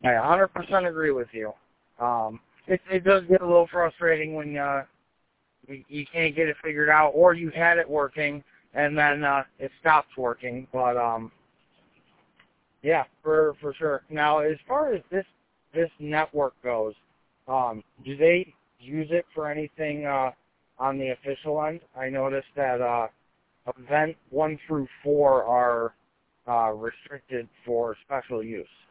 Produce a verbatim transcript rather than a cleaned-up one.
I one hundred percent agree with you. Um, it, it does get a little frustrating when uh, you, you can't get it figured out, or you had it working and then uh, it stops working. But um, yeah, for for sure. Now, as far as this this network goes, um, do they use it for anything uh, on the official end? I noticed that uh, event one through four are uh, restricted for special use.